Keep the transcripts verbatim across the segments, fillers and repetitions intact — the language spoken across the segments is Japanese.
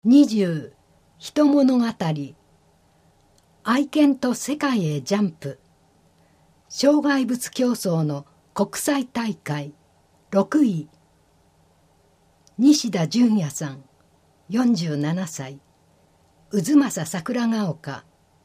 にじゅう人物語愛犬と世界へジャンプ障害物競争の国際大会ろくい西田純也さんよんじゅうななさい渦政桜ヶ丘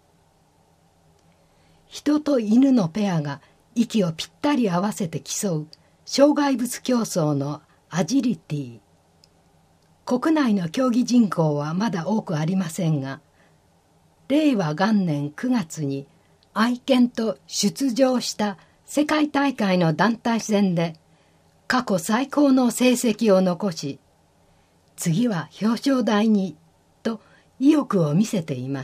人と犬のペアが息をぴったり合わせて競う障害物競争のアジリティ国内の競技人口はまだ多くありませんが、れいわ元年くがつに愛犬と出場した世界大会の団体戦で過去最高の成績を残し、次は表彰台にと意欲を見せています。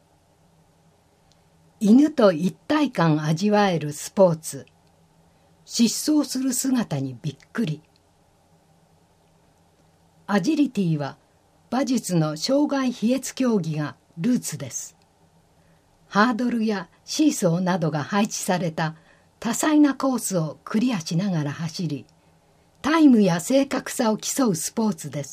犬と一体感味わえるスポーツ、疾走する姿にびっくり。アジリティは馬術の障害飛越競技がルーツです。ハードルやシーソーなどが配置された多彩なコースをクリアしながら走り、タイムや正確さを競うスポーツです。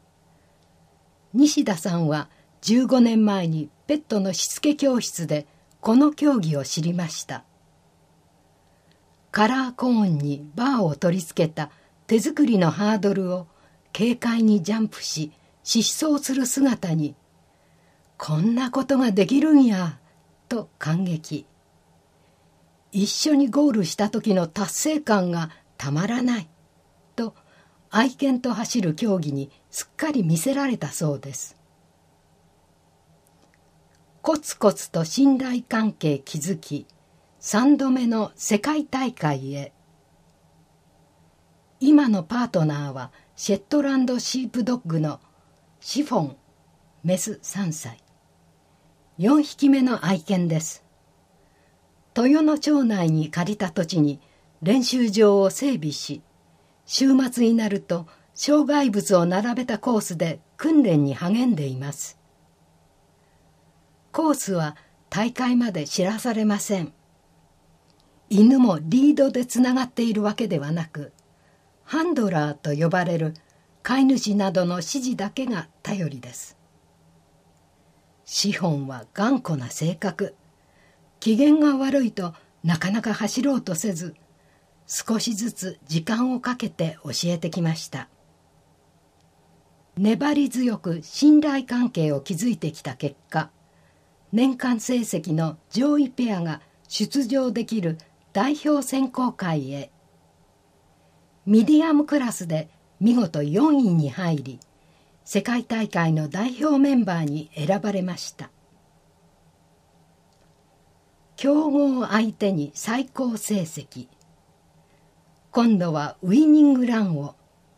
西田さんはじゅうごねんまえにペットのしつけ教室でこの競技を知りました。カラーコーンにバーを取り付けた手作りのハードルを軽快にジャンプし疾走する姿にこんなことができるんやと感激。一緒にゴールした時の達成感がたまらないと愛犬と走る競技にすっかり見せられたそうです。コツコツと信頼関係築きさんどめの世界大会へ。今のパートナーはシェットランドシープドッグのシフォン、メスさんさい。よんひきめの愛犬です。豊野町内に借りた土地に練習場を整備し、週末になると障害物を並べたコースで訓練に励んでいます。コースは大会まで知らされません。犬もリードでつながっているわけではなく、ハンドラーと呼ばれる飼い主などの指示だけが頼りです。シフォンは頑固な性格。機嫌が悪いとなかなか走ろうとせず、少しずつ時間をかけて教えてきました。粘り強く信頼関係を築いてきた結果、年間成績の上位ペアが出場できる代表選考会へ。ミディアムクラスで見事よんいに入り、世界大会の代表メンバーに選ばれました。強豪相手に最高成績。今度はウイニングランを。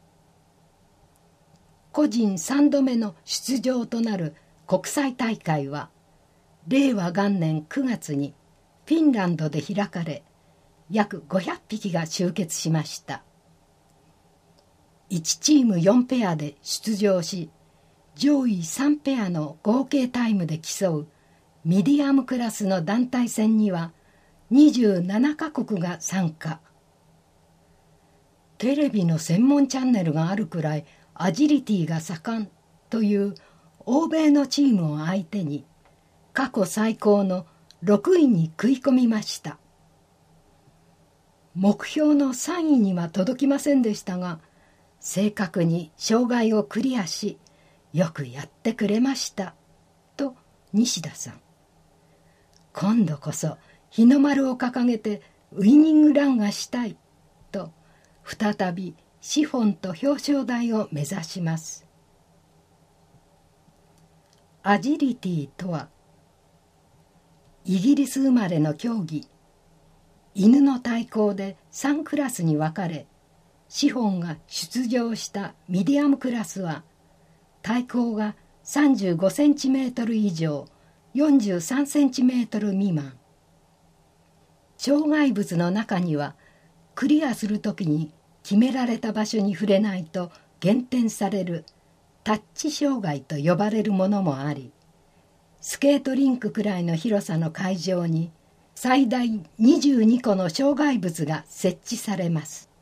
個人さんどめの出場となる国際大会は、れいわ元年くがつにフィンランドで開かれ、約ごひゃくぴきが集結しました。いちチームよんペアで出場し、上位さんペアの合計タイムで競うミディアムクラスの団体戦にはにじゅうななかこくが参加。テレビの専門チャンネルがあるくらいアジリティが盛んという欧米のチームを相手に過去最高のろくいに食い込みました。目標のさんいには届きませんでしたが、正確に障害をクリアし、よくやってくれましたと西田さん。今度こそ日の丸を掲げてウイニングランがしたいと再びシフォンと表彰台を目指します。アジリティとはイギリス生まれの競技。犬の対抗でさんクラスに分かれ、シフォンが出場したミディアムクラスは体高がさんじゅうごセンチメートル以上よんじゅうさんセンチメートル未満。障害物の中にはクリアするときに決められた場所に触れないと減点されるタッチ障害と呼ばれるものもあり、スケートリンクくらいの広さの会場に最大にじゅうにこの障害物が設置されます。